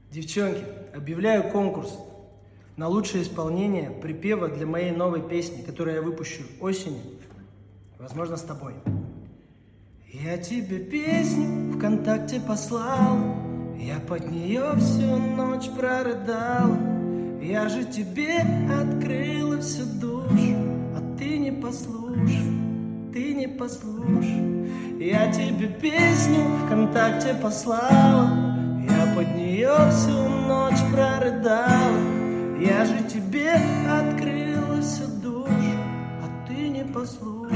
Девчонки, объявляю конкурс на лучшее исполнение припева для моей новой песни, которую я выпущу осенью, возможно, с тобой. Я тебе песню ВКонтакте послал, я под нее всю ночь прорыдал. Я же тебе открыла всю душу, а ты не послушай, ты не послушай. Я тебе песню ВКонтакте послала, я под нее всю ночь прорыдал. Я же тебе открыла всю душу, а ты не послушай.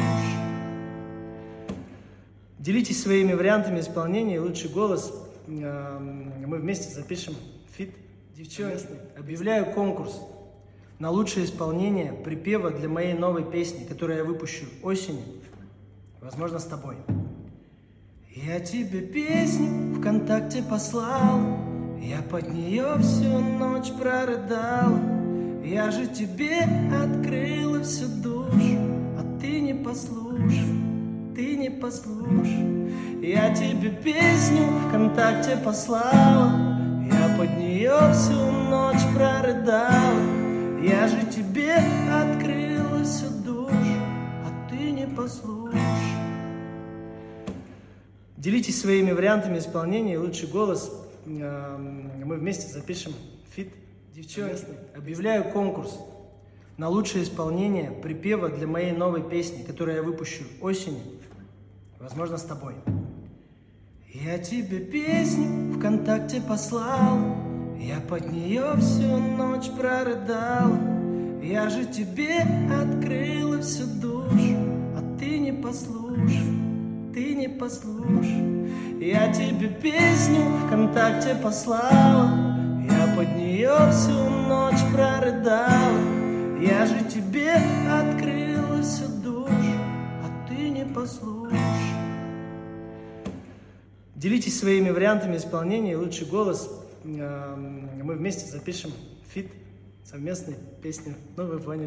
Делитесь своими вариантами исполнения, лучший голос. Мы вместе запишем фит. Девчонки, объявляю конкурс на лучшее исполнение припева для моей новой песни, которую я выпущу осенью, возможно, с тобой. Я тебе песню ВКонтакте послал, я под нее всю ночь прорыдал. Я же тебе открыла всю душу, а ты не послушай, ты не послушай. Я тебе песню ВКонтакте послала, я под нее всю ночь прорыдал. Я же тебе открыла всю душу, а ты не послушай. Делитесь своими вариантами исполнения, лучший голос. Мы вместе запишем фит. Девчонки, объявляю конкурс на лучшее исполнение припева для моей новой песни, которую я выпущу осенью, возможно, с тобой. Я тебе песню ВКонтакте послал, я под нее всю ночь прорыдал. Я же тебе открыла всю душу, а ты не послушай, ты не послушай. Я тебе песню ВКонтакте послала, я под нее всю ночь прорыдал. Я же тебе открыла всю душу, а ты не послушай. Делитесь своими вариантами исполнения, лучший голос. Мы вместе запишем фит, совместной песни. Ну, вы поняли.